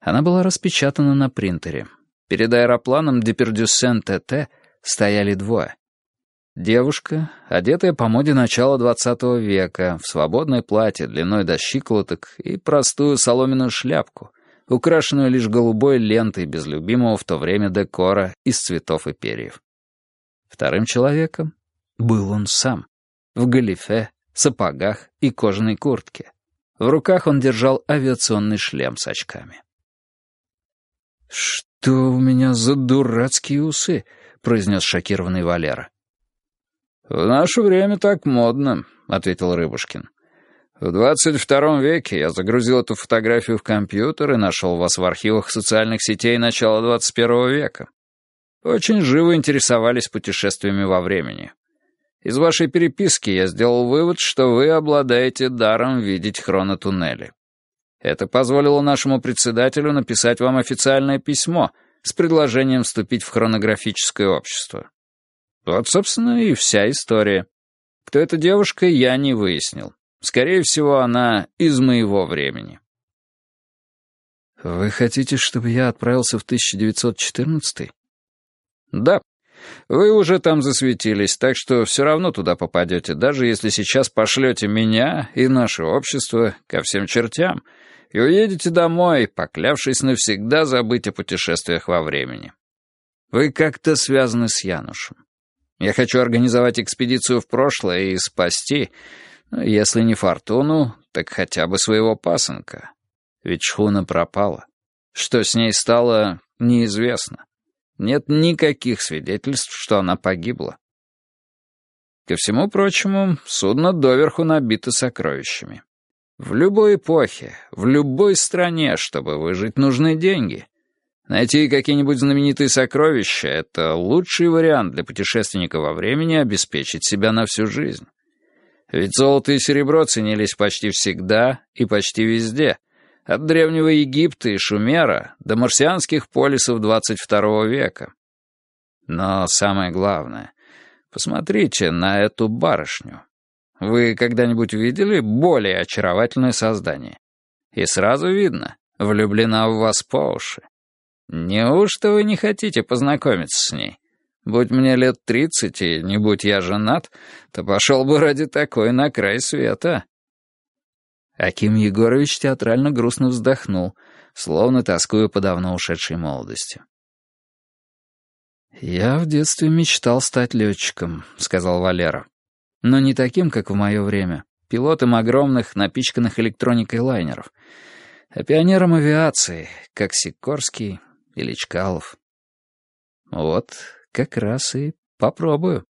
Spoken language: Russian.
Она была распечатана на принтере. Перед аэропланом Депердюссен ТТ стояли двое. Девушка, одетая по моде начала XX века, в свободное платье длиной до щиколоток и простую соломенную шляпку, украшенную лишь голубой лентой без любимого в то время декора из цветов и перьев. Вторым человеком был он сам, в галифе, сапогах и кожаной куртке. В руках он держал авиационный шлем с очками. «Что у меня за дурацкие усы?» — произнес шокированный Валера. «В наше время так модно», — ответил Рыбушкин. «В 22 веке я загрузил эту фотографию в компьютер и нашел вас в архивах социальных сетей начала 21 века. Очень живо интересовались путешествиями во времени. Из вашей переписки я сделал вывод, что вы обладаете даром видеть хронотуннели. Это позволило нашему председателю написать вам официальное письмо с предложением вступить в хронографическое общество. Вот, собственно, и вся история. Кто эта девушка, я не выяснил. Скорее всего, она из моего времени». «Вы хотите, чтобы я отправился в 1914-й?» «Да. Вы уже там засветились, так что все равно туда попадете, даже если сейчас пошлете меня и наше общество ко всем чертям и уедете домой, поклявшись навсегда забыть о путешествиях во времени. Вы как-то связаны с Янушем. Я хочу организовать экспедицию в прошлое и спасти, если не фортуну, так хотя бы своего пасынка. Ведь шхуна пропала. Что с ней стало, неизвестно. Нет никаких свидетельств, что она погибла. Ко всему прочему, судно доверху набито сокровищами. В любой эпохе, в любой стране, чтобы выжить, нужны деньги. Найти какие-нибудь знаменитые сокровища — это лучший вариант для путешественника во времени обеспечить себя на всю жизнь. Ведь золото и серебро ценились почти всегда и почти везде, от Древнего Египта и Шумера до марсианских полисов 22 века. Но самое главное, посмотрите на эту барышню. Вы когда-нибудь видели более очаровательное создание? И сразу видно, влюблена в вас по уши. Неужто вы не хотите познакомиться с ней? Будь мне лет 30, и не будь я женат, то пошел бы ради такой на край света». Аким Егорович театрально грустно вздохнул, словно тоскуя по давно ушедшей молодости. «Я в детстве мечтал стать летчиком», — сказал Валера. «Но не таким, как в мое время, пилотом огромных, напичканных электроникой лайнеров, а пионером авиации, как Сикорский или Чкалов. Вот как раз и попробую».